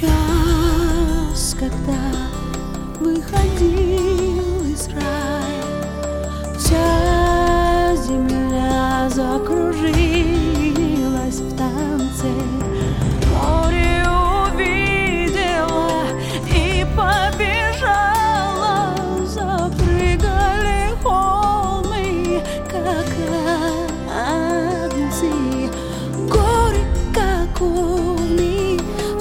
час, когда выходил из рая, вся земля закружилась в танце. Море увидела и побежала, запрыгали холмы, как ангцы, горы, как овны,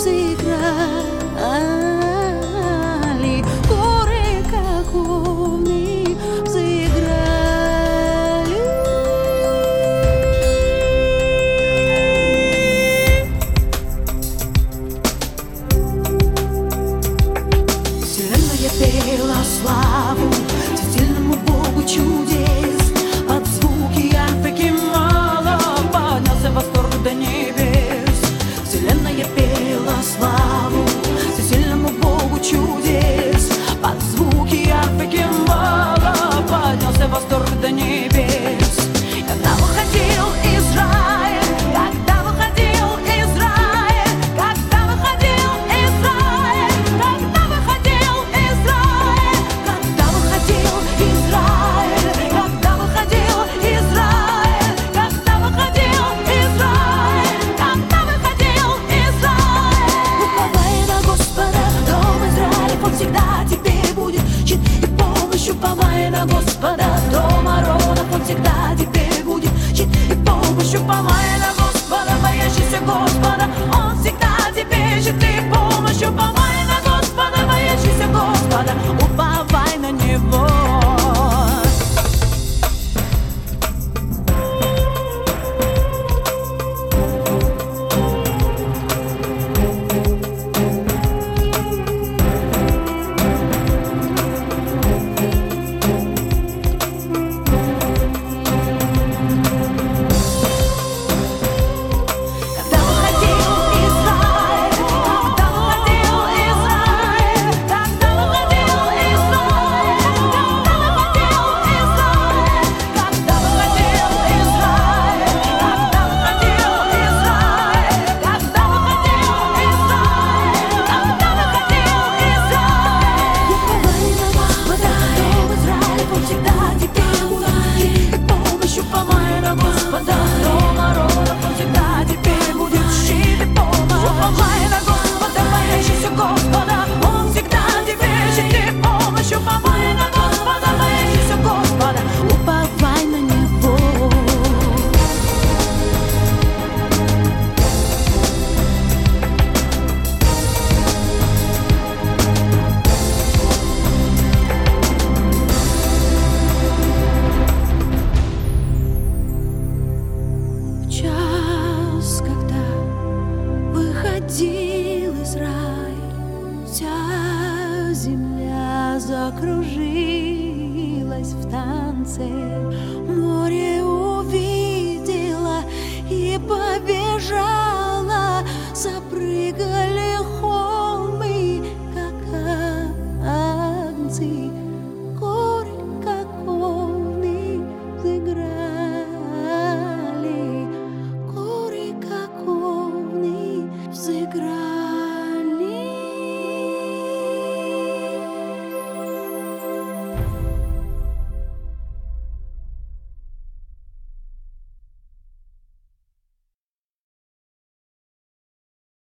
взыграли, горы, как овны, взыграли. Вселенная пела славу всесильному Богу чудес, под звуки Африки мало поднялся восторг до небес. Вселенная пела славу всесильному Богу чудес, под звуки Африки мало поднялся восторг до небес. Когда выходил Израиль, когда выходил Израиль, когда выходил Израиль, когда выходил Израиль, когда выходил Израиль, когда выходил Израиль, когда выходил Израиль, когда выходил Израиль. Уповая на Господа, дом Израилев, он всегда тебе будет щит и помощь. Уповая на Господа, дом Ааронов, он всегда тебе будет щит и помощь. Уповая на Господа, боящийся Господа, он всегда тебе щит и помощь. Уповая на Господа, боящийся Господа, уповай на Него. Когда выходил Израиль, когда выходил Израиль, когда выходил Израиль, когда выходил Израиль, когда выходил Израиль, когда выходил Израиль, когда выходил Израиль, когда выходил Израиль. Уповай на Господа, дом Израилев, он всегда тебе будет щит и помощь. Уповай на Господа, дом Ааронов, он всегда тебе будет щит и помощь. Уповай на Господа, боящийся Господа, он всегда тебе щит и помощь. Уповай на Господа, боящийся Господа, уповай на Него. В час, когда выходил Израиль, вся земля закружилась в танце. Море увидела и побежала, запрыгала.